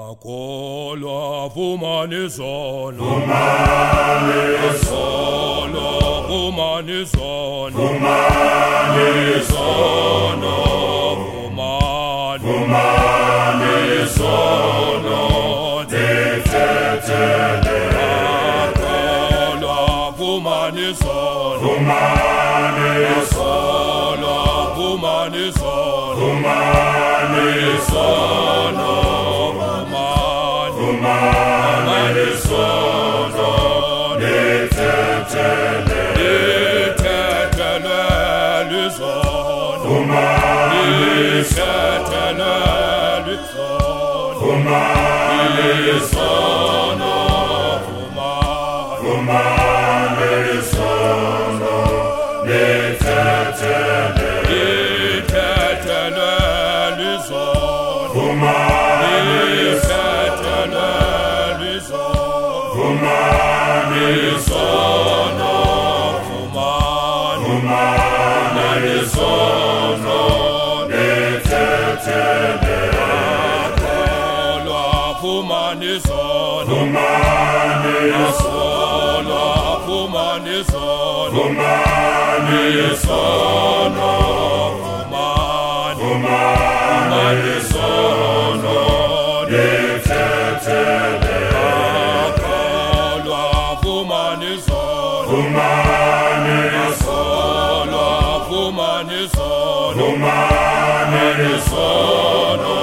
Akholwa fumane izono, fumane izono, fumane izono, fumane izono, fumane izono, dithethele. Akholwa fumane izono, fumane izono, fumane izono, fumane izono, fumane izono, dithethele. Dithethele lizono, Fumane dithethele lizono, fumane izono, fumane izono, dithethele. dithethele lizono, Fumane dithethele lizono, fumane izono, fumane izono, dithethele. Akholwa fumane izono, Fumane izono, fumane izono, fumane izono, fumane izono, dithethele. Akholwa fumane izono, Fumane izono, fumane izono, fumane izono,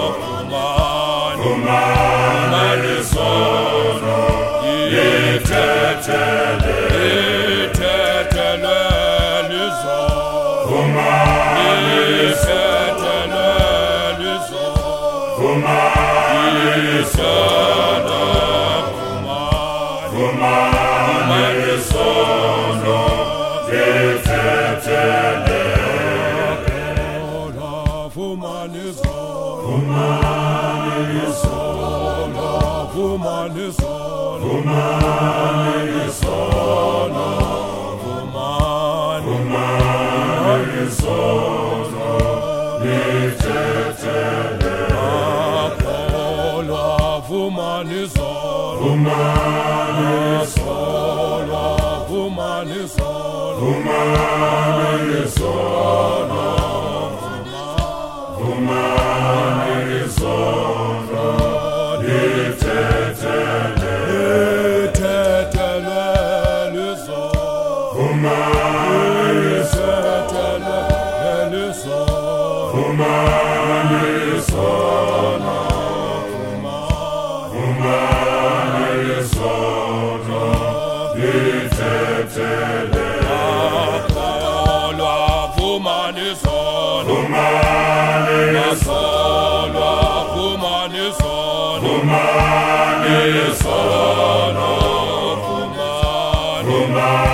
fumane izono, dithethele. dithethele lizono, Fumane dithethele lizono, fumane izono, fumane izono, dithethele. fumane izono, Fumane izono, fumane izono, fumane izono, fumane izono, dithethele. akholwa fumane izono, Fumane izono, fumane izono, fumane izono, fumane izono, dithethele. dithethele lizono, Fumane dithethele lizono, fumane izono, fumane izono, dithethele. akholwa fumane izono, Fumane izono, fumane izono, fumane izono, fumane